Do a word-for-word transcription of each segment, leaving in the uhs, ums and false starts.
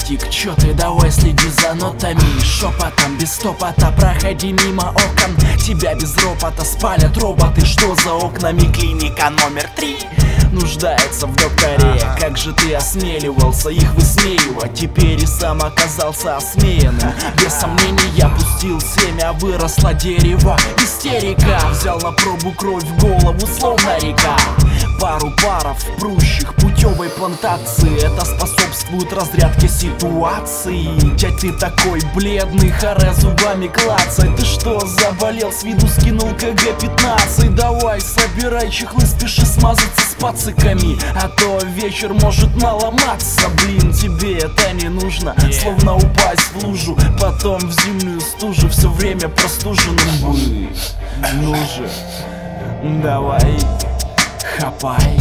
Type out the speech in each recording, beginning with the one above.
Листик, чё ты, давай следи за нотами. Шепотом, без стопота, проходи мимо окон. Тебя без ропота спалят роботы, что за окнами. Клиника номер три нуждается в докторе. Как же ты осмеливался их высмеивать? Теперь и сам оказался осмеянным. Без сомнений я пустил семя, выросло дерево. Истерика, взял на пробу кровь в голову, словно река. Пару паров прущих путевой плантации, это способствует разрядке ситуации. Дядь, ты такой бледный, харе зубами клацай. Ты что, заболел, с виду скинул ка гэ пятнадцать? Давай, собирай чехлы, спеши смазаться с пациками, а то вечер может наломаться. Блин, тебе это не нужно, словно упасть в лужу, потом в зимнюю стужу, все время простуженным быть. Ну же, давай, хапай.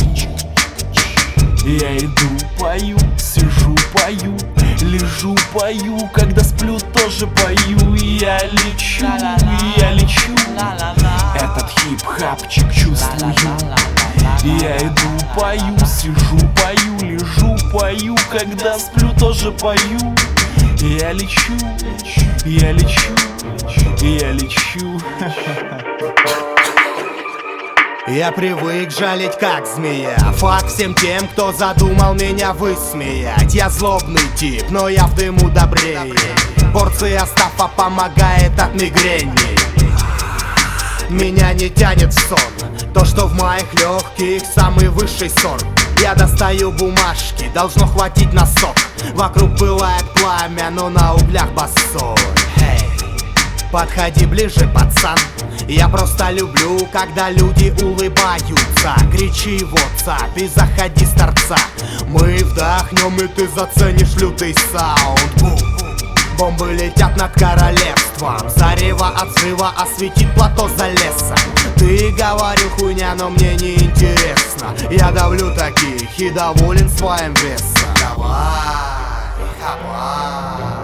Я иду, пою, сижу, пою, лежу, пою, когда сплю, тоже пою. Я лечу, я лечу, этот хип-хапчик чувствую. Я иду, пою, сижу, пою, лежу, пою, когда сплю, тоже пою. Я лечу, я лечу, я лечу. Я привык жалить как змея. Факт всем тем, кто задумал меня высмеять. Я злобный тип, но я в дыму добрее. Порция стафа помогает от мигрени. Меня не тянет в сон, то, что в моих легких самый высший сорт. Я достаю бумажки, должно хватить на сок. Вокруг пылает пламя, но на углях босой. Hey. Подходи ближе, пацан. Я просто люблю, когда люди улыбаются. Кричи в WhatsApp и заходи с торца. Мы вдохнем, и ты заценишь лютый саунд. Бомбы летят над королевством. Зарево от взрыва осветит плато за лесом. Ты, говорю, хуйня, но мне не интересно. Я давлю таких и доволен своим весом. Давай, давай.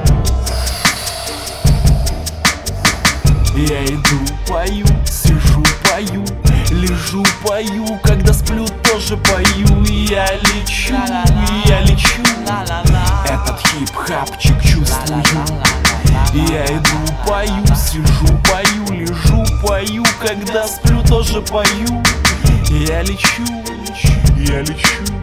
Я иду, пою, сижу, пою, лежу, пою, когда сплю, тоже пою. Я лечу, я лечу, этот хип-хапчик чувствую. Я иду, пою, сижу, пою, лежу, пою, когда сплю, тоже пою. Я лечу, я лечу.